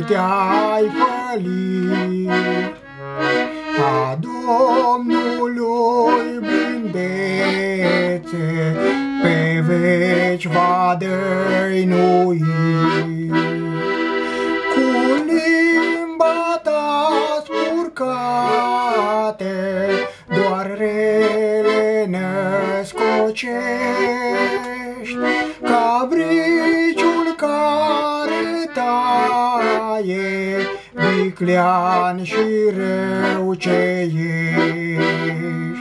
te-ai fălit. A Domnului blândețe pe veci va dăinui. Cu limba ta spurcate doar rele născocești, cabriciul care taie viclean și rău ce ești.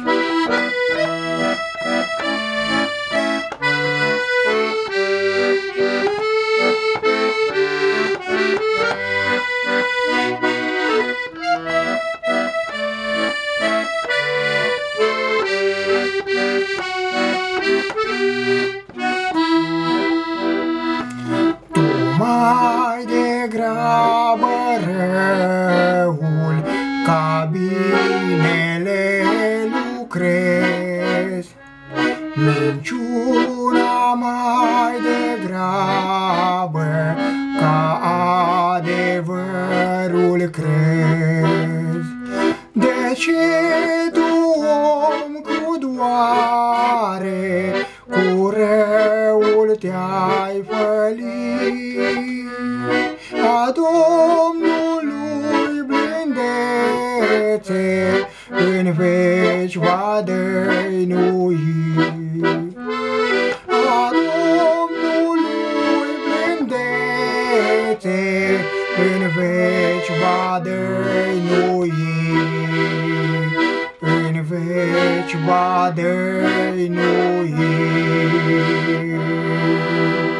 Mai degrabă răul ca binele lucrezi, minciuna mai degrabă ca adevărul crezi. De ce tu, om crudoare, cu răul te-ai fălit? A Domnului blândețe în veci va dăinui. A Domnului blândețe în veci va dăinui. În veci va dăinui.